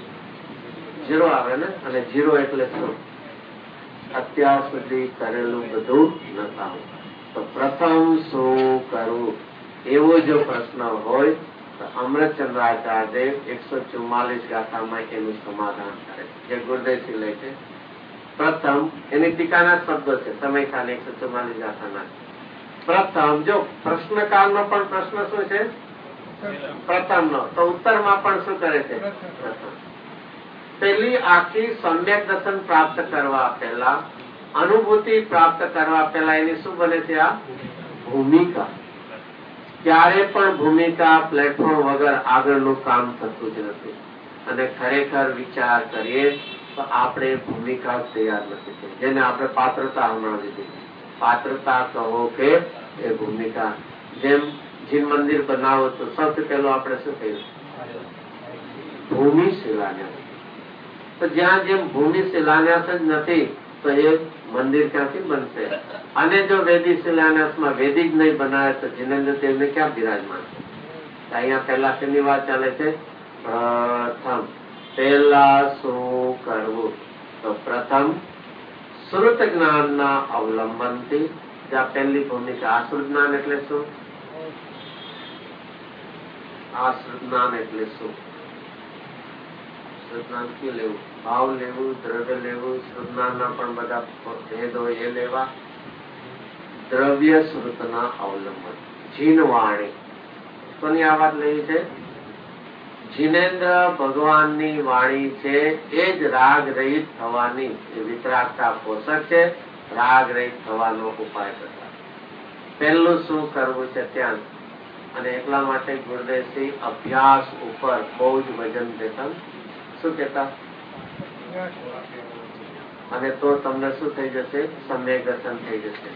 ઝીરો આવે ને. અને ઝીરો એટલે શું? અત્યાર સુધી કરેલું બધું નકામું. તો પ્રથમ શું કરવું? એવો જો પ્રશ્ન હોય તો અમૃતચંદ્રાચાર્ય એકસો ચુમ્માલીસ ગાથામાં એનું સમાધાન કરે જે ગુરુદેવસિંહ લે છે. પ્રથમ એની ટીકાના શબ્દો છે સમયખાને એકસો ચુમ્માલીસ ગાથાના. પ્રથમ જો પ્રશ્નકાળનો પણ પ્રશ્ન શું છે? પ્રથમ નો. તો ઉત્તરમાં પણ શું કરે છે? પ્રથમ. પેલી આખી સમ્યક દર્શન પ્રાપ્ત કરવા પહેલા, અનુભૂતિ પ્રાપ્ત કરવા પહેલા એની શું બને છે? આ ભૂમિકા. ક્યારે પણ ભૂમિકા પ્લેટફોર્મ વગર આગળનું કામ થતું જ નથી. અને ખરેખર વિચાર કરીએ તો આપણે ભૂમિકા તૈયાર નથી થઈ, જેને આપણે પાત્રતા હમણાં લીધી. પાત્રતા કહો કે એ ભૂમિકા. જેમ જીન મંદિર બનાવો તો સૌથી પહેલું આપણે શું કહ્યું? ભૂમિ શિલાન્યાસ. તો જ્યાં જેમ ભૂમિ શિલાન્યાસ જ નથી તો એ મંદિર ક્યાંથી બનશે? અને જો વેદી શિલાન્યાસમાં વેદી જ નહીં બનાવે તો જીનેન્દ્ર દેવને ક્યાં બિરાજમાન? અહીંયા પહેલા શેની વાત ચાલે છે? પ્રથમ પહેલા શું કરવું? તો પ્રથમ શ્રુત જ્ઞાનના અવલંબનથી. જ્યાં પહેલી ભૂમિકા આશ્રુત જ્ઞાન એટલે શું? આશ્રુત જ્ઞાન એટલે શું? શ્રુતજ્ઞાન ક્યું લેવું? ભાવ લેવું, દ્રવ્ય લેવું? શ્રુતજ્ઞાનના પણ બધા ભેદ હોય એ લેવા. દ્રવ્ય શ્રુતના અવલંબન. જીન વાણી કોની આ વાત લેવી છે? જીનેન્દ્ર ભગવાનની વાણી છે એ જ રાગ રહિત થવાની વિતરાગતા પોષક છે, રાગ રહિત થવાનો ઉપાય કરતા. પહેલું શું કરવું છે ત્યાં. અને એટલા માટે ગુરુદેવશ્રી અભ્યાસ ઉપર બહુ જ વજન દેતા. શું કેતા? અને તો તમને શું થઈ જશે? સમ્યક દર્શન થઈ જશે.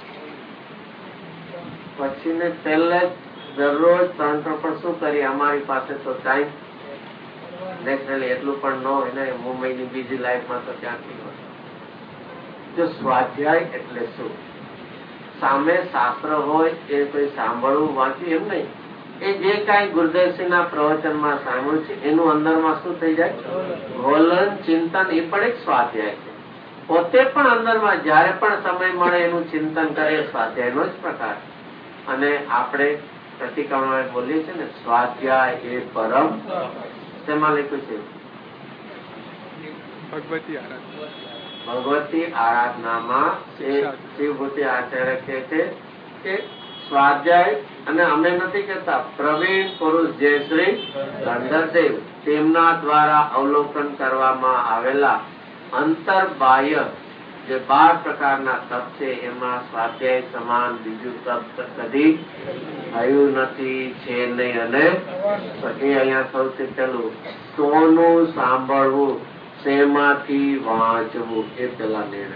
પછી ને પહેલે દરરોજ તંત્ર પણ શું કરીએ? અમારી પાસે તો ટાઈમ નેચરલી એટલું પણ ન હોય ને, મુંબઈની બીજી લાઈફમાં તો ક્યાંથી હોય. જો સ્વાધ્યાય એટલે શું? સામે શાસ્ત્ર હોય એ કોઈ સાંભળવું વાંચ્યું એમ નહીં, એ જે કઈ ગુરુદેવસિંહના પ્રવચનમાં સાંભળ્યું છે એનું અંદરમાં શું થઈ જાય? ગોલન ચિંતન. એ પણ એક સ્વાધ્યાય છે. પોતે પણ અંદરમાં જયારે પણ સમય મળે એનું ચિંતન કરે, સ્વાધ્યાયનો જ પ્રકાર. અને આપણે પ્રતિક્રમણ બોલીએ છીએ ને, સ્વાધ્યાય એ પરમ. તેમાં લખ્યું છે ભગવતી આરાધના. ભગવતી આરાધનામાં શિવભૂતિ આચાર્ય કહે છે કે સ્વાધ્યાય, અને અમે નથી કહેતા, પ્રવીણ પુરુષ જે શ્રી ગંધર્વદેવ તેમના દ્વારા અવલોકન કરવામાં આવેલા અંતર બાહ્ય જે બાર પ્રકારના તપ છે એમાં સ્વાધ્યાય સમાન બીજું તપ કદી થયું નથી, છે નહીં. અને પછી અહીંયા સૌથી પહેલું સોનું સાંભળવું, શેમાંથી વાંચવું, એ પેલા નિર્ણય.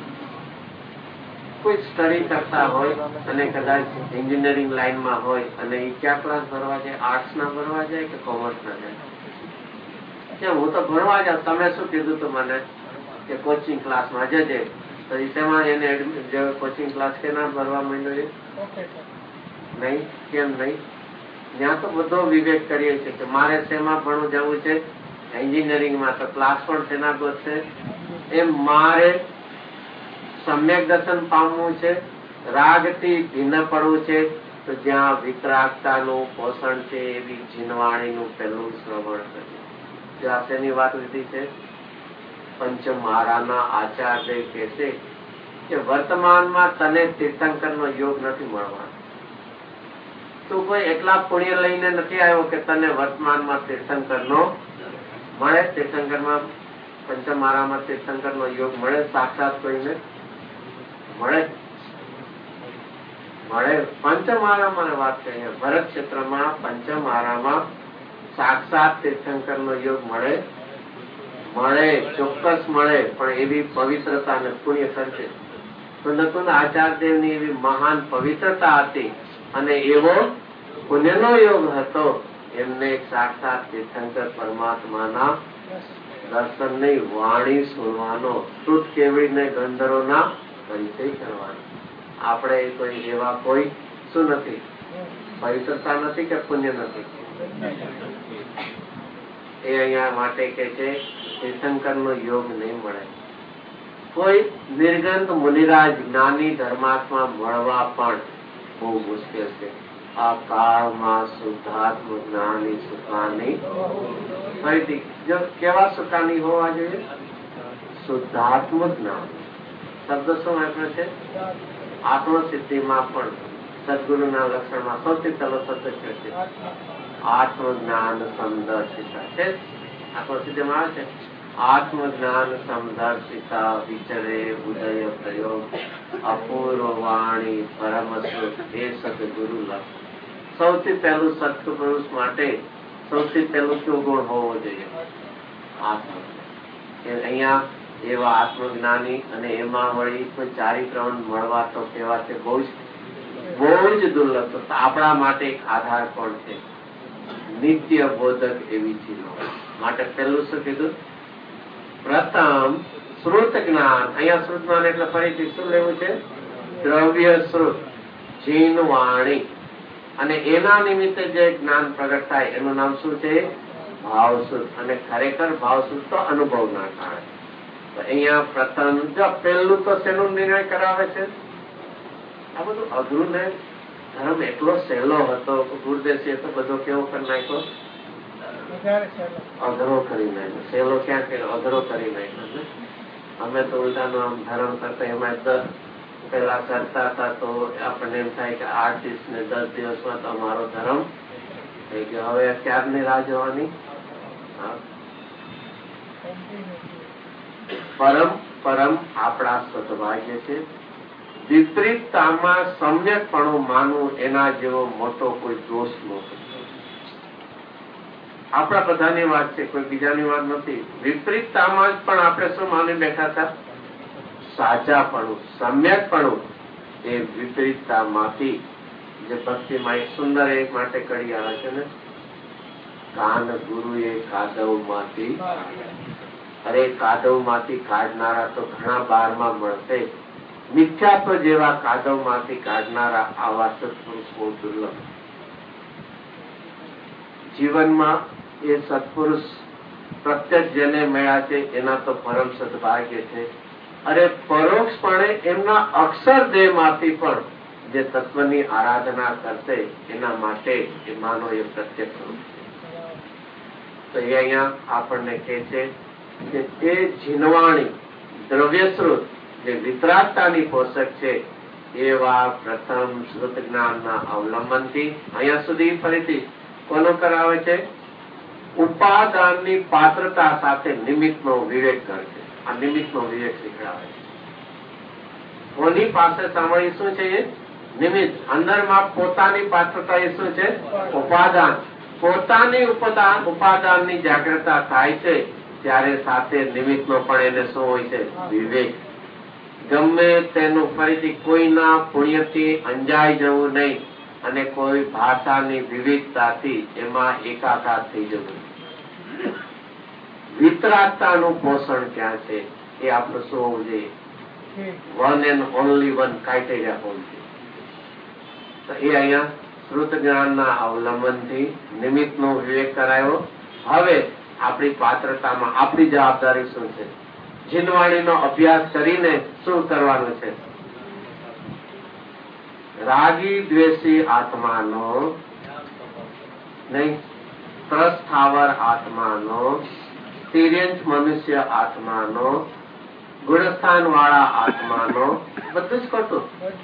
કોઈ સ્ટડી કરતા હોય અને કદાચ એન્જિનિયરિંગ લાઈનમાં હોય અને એ ક્યાં ક્લાસ ભરવા જાય? આર્ટ્સ ના ભરવા જાય કે કોમર્સ ના જાય? હું તો ભણવા જાઉં. તમે શું કીધું તું મને કે કોચિંગ ક્લાસમાં જજે, તો તેમાં એને કોચિંગ ક્લાસ કેના ભરવા માંડ્યો છે? નહીં. કેમ નહીં? ત્યાં તો બધો વિવેક કરીએ છીએ કે મારે શેમાં ભણવું જવું છે? એન્જિનિયરિંગમાં. તો ક્લાસ પણ શેના ગોતશે? એમ મારે સમ્યક દર્શન પામવું છે, રાગથી ભિન્ન પડવું છે, તો જ્યાં વિતરાગતાનું પોષણ છે એવી જીનવાણીનું પહેલું શ્રવણ કર્યું. જ્યાં શેની વાત લીધી છે? પંચમહારાના આચાર્ય કહે છે કે વર્તમાનમાં તને તીર્થંકરનો યોગ નથી મળવાનો. તું કોઈ એટલા પુણ્ય લઈને નથી આવ્યો કે તને વર્તમાનમાં તીર્થંકરનો મળે. તીર્થંકરમાં પંચમહારામાં તીર્થંકરનો યોગ મળે? સાક્ષાત કોઈને મળે? મળે. પંચમહારામાં વાત કરીએ, ભરત ક્ષેત્રમાં પંચમહારામાં સાક્ષાત તીર્થંકરનો યોગ મળે? મળે, ચોક્કસ મળે. પણ એવી પવિત્રતા અને પુણ્ય ખર્ચે તો નકુન આચાર્યદેવની એવી મહાન પવિત્રતા હતી અને એવો પુણ્યનો યોગ હતો. એમને સાક્ષાત તીર્થંકર પરમાત્માના દર્શન ની વાણી સુનવાનો, શ્રુત કેવડીને ગંધર્વોના પરિચય કરવાનો. આપણે કોઈ એવા કોઈ શું નથી? પવિત્રતા નથી કે પુણ્ય નથી? એ અહીંયા માટે કે છે તીર્થંકર નો યોગ નહીં મળે. કોઈ નિર્ગંધ મુનિરાજ જ્ઞાની ધર્માત્મા મળવા પણ બહુ મુશ્કેલ છે. આ કાળમાં શુદ્ધાત્મ જ્ઞાની સુખાની ફરીથી જો કેવા સુખાની હોવા જોઈએ? શુદ્ધાત્મ જ્ઞાન શબ્દ શું વાપરે છે? આત્મસિદ્ધિમાં પણ સદગુરુના લક્ષણમાં સૌથી પહેલો શબ્દ છે આત્મજ્ઞાન સમદર્શિતા છે. આત્મસિદ્ધિમાં આવે છે આત્મજ્ઞાન સમદર્શિતા વિચરે ઉદય પ્રયોગ અપૂર્વ વાણી પરમ સુખ એ સદગુરુ લક્ષ. સૌથી પહેલું સત્પુરુષ માટે સૌથી પહેલું શું ગુણ હોવો જોઈએ? આત્મ અહીંયા એવા આત્મજ્ઞાની અને એમાં વળી કોઈ ચારિત્રવન મળવા તો કેવા છે બહુ જ બહુ જ દુર્લભ. આપણા માટે એક આધાર પણ છે, નિત્ય બોધક એવી ચીજો માટે. પેલું શું કીધું? પ્રથમ શ્રુત જ્ઞાન. અહીંયા શ્રુત જ્ઞાન એટલે ફરીથી શું લેવું છે? દ્રવ્ય શ્રુત, જીન વાણી, અને એના નિમિત્તે જે જ્ઞાન પ્રગટ થાય એનું નામ શું છે? ભાવશ્રુત. અને ખરેખર ભાવશ્રુત તો અનુભવના કારણે. તો અહીંયા પ્રથમ જો પેલું તો શેનું નિર્ણય કરાવે છે? આ બધું અઘરું ને. ધર્મ એટલો સહેલો હતો, ગુરુદેવસિંહ તો બધો કેવો કરી નાખ્યો? અઘરો કરી નાખ્યો. સહેલો ક્યાં કર્યો? અઘરો કરી નાખ્યો. અમે તો ઉલટાનો આમ ધર્મ કરતા એમાં દસ પેલા કરતા હતા તો આપણને એમ થાય કે આઠ દિવસ ને દસ દિવસમાં તો અમારો ધર્મ થઈ ગયો. હવે ક્યારની રાહ જોવાની? પરમ પરમ આપણા સદભાગ્ય છે. વિપરીતતામાં સમ્યકપણું માનવું એના જેવો મોટો કોઈ દોષ નથી. આપણા બધાની વાત છે, કોઈ બીજાની વાત નથી. વિપરીતતામાં જ પણ આપણે શું માની બેઠા હતા? સાચાપણું, સમ્યકપણું. એ વિપરીતતામાંથી જે ભક્તિમાં એક સુંદર એક માટે કડી આવે છે ને, કાન ગુરુએ કાદવ માંથી. અરે કાદવ માંથી કાઢનારા તો ઘણા બારમાં મળશે. મિથ્યાત્વ જેવા કાદવ માંથી કાઢનારા આવા સત્પુરુષ બહુ દુર્લભ. જીવનમાં એ સત્પુરુષ પ્રત્યક્ષ જેને મળ્યા છે એના તો પરમ સદભાગ્ય છે. અરે પરોક્ષપણે એમના અક્ષર દેહ માંથી પણ જે તત્વની આરાધના કરશે એના માટે એ માનો એ પ્રત્યક્ષ રૂપ છે. તો એ અહીંયા આપણને કહે છે કે તે જીનવાણી દ્રવ્યશ્રુત જે વિતરાગતાની પોષક છે એવા પ્રથમ શ્રુત જ્ઞાનના અવલંબનથી અહીંયા સુધી ફરીથી કોનો કરાવે છે? ઉપાદાનની પાત્રતા સાથે નિમિત્તનો વિવેક કરે છે. આ નિમિત્તનો વિવેક શીખડાવે છે. કોની પાસે સાંભળી શું છે? એ નિમિત્ત. અંદરમાં પોતાની પાત્રતા એ શું છે? ઉપાદાન. પોતાની ઉપાદાન ઉપાદાનની જાગૃતતા થાય છે ત્યારે સાથે નિમિત્તનો પણ એને શું હોય છે? વિવેક. ગમે તેનું ફરીથી કોઈના પુણ્યથી અંજાઈ જવું નહીં અને કોઈ ભાષાની વિવિધતાથી એમાં એકાકાર થઈ જવું. વિતરાગતાનું પોષણ ક્યાં છે એ આપણે શું હોવું જોઈએ? One and only one criteria હોવું જોઈએ. તો એ અહીંયા શ્રુત જ્ઞાનના અવલંબનથી નિમિત્તનો વિવેક કરાયો. હવે આપણી પાત્રતામાં આપણી જવાબદારી શું છે? જીનવાણીનો અભ્યાસ કરીને શું કરવાનું છે? રાગી દ્વેષી આત્માનો નહીં, પ્રસ્થાવર આત્માનો, તિર્યંચ મનુષ્ય આત્માનો, ગુણસ્થાન વાળા આત્માનો, બધું જ ખોટું.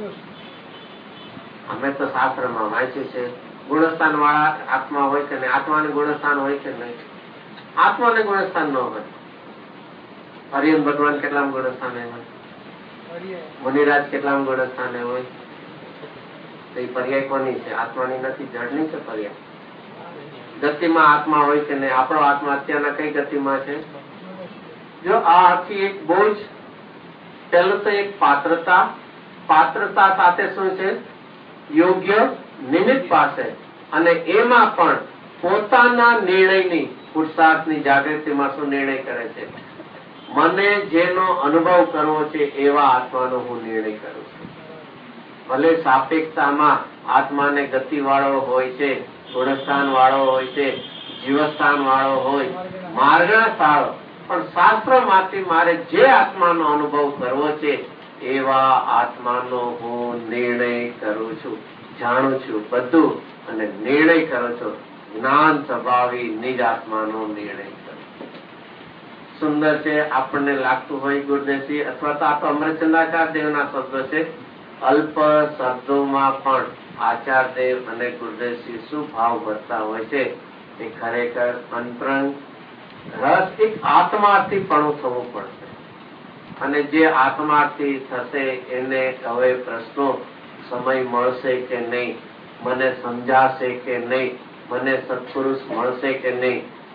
અમે તો શાસ્ત્રમાં વાંચ્યું છે ગુણસ્થાન વાળા આત્મા હોય કે નહીં, આત્માને ગુણસ્થાન હોય કે નહીં? આત્માને ગુણસ્થાન ન હોય. હરિયન ભગવાન કેટલામ ગુણસ્થાને હોય? મુનિરાજ કેટલામ ગુણસ્થાને હોય? તો એ પર્યાય કોની છે? આત્માની નથી, જડની છે પર્યાય. ગતિમાં આત્મા હોય કે નહીં? આપણો આત્મા અત્યારના કઈ ગતિમાં છે? જો આ આખી એક બહુ જ પેલું તો એક પાત્રતા, પાત્રતા સાથે શું છે? યોગ્ય નિમિત્ત પાસે, અને એમાં પણ પોતાના નિર્ણયની પુરુષાર્થની જાગૃતિમાં શું નિર્ણય કરે છે? મને જેનો અનુભવ કરવો છે એવા આત્માનો હું નિર્ણય કરું છું. ભલે સાપેક્ષતામાં આત્માને ગતિ વાળો હોય છે, ગુણસ્થાન વાળો હોય છે, જીવસ્થાન વાળો હોય, માર્ગના સ્થાળો, પણ શાસ્ત્ર માંથી મારે જે આત્માનો અનુભવ કરવો છે એવા આત્માનો હું નિર્ણય કરું છું, જાણું છું બધું, અને નિર્ણય કરું છું. જ્ઞાન સ્વભાવી નિજ આત્માનો નિર્ણય કરું. સુંદર છે. આપણને લાગતું હોય ગુરુદેવજી અથવા તો આ તો અમરચંદ્રાચાર્ય દેવના શબ્દો છે. અલ્પ શબ્દોમાં પણ આચાર્યદેવ અને ગુરુદેવજી શું ભાવ ભરતા હોય છે એ ખરેખર અંતરંગ રસ. એક આત્માર્થી પણ થવું પડશે, અને જે આત્માર્થી થશે એને હવે પ્રશ્નો સમય મળશે કે નહીં, મને સમજાશે કે નહીં, મને સત્પુરુષ મળશે કે નહીં,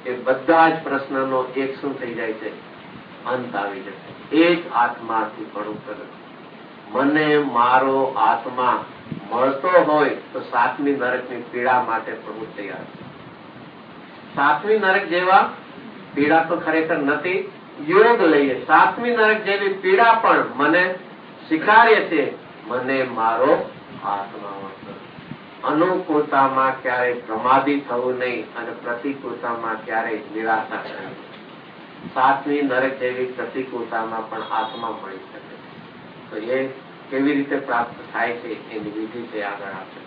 એ બધા જ પ્રશ્નનો એક શું થઈ જાય છે? અંત આવી જશે. એ જ આત્માથી પણ કરે. મને મારો આત્મા મળતો હોય તો સાતમી નરકની પીડા માટે પણ હું તૈયાર છું. સાતમી નરક જેવા પીડા તો ખરેખર નથી. યોગ લઈએ સાતમી નરક જેવી પીડા પણ મને સ્વીકાર્ય છે. મને મારો આત્મા મળતો. અનુકૂળતામાં ક્યારેય પ્રમાદી થવું નહીં અને પ્રતિકૂળતામાં ક્યારેય નિરાશા કરવી. સાતમી નરક જેવી પ્રતિકૂળતામાં પણ આત્મા મળી શકે. તો એ કેવી રીતે પ્રાપ્ત થાય છે એની વિધિ છે આગળ આપણે.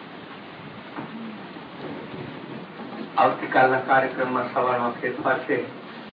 આવતીકાલના કાર્યક્રમમાં સવારમાં ફેરફાર છે.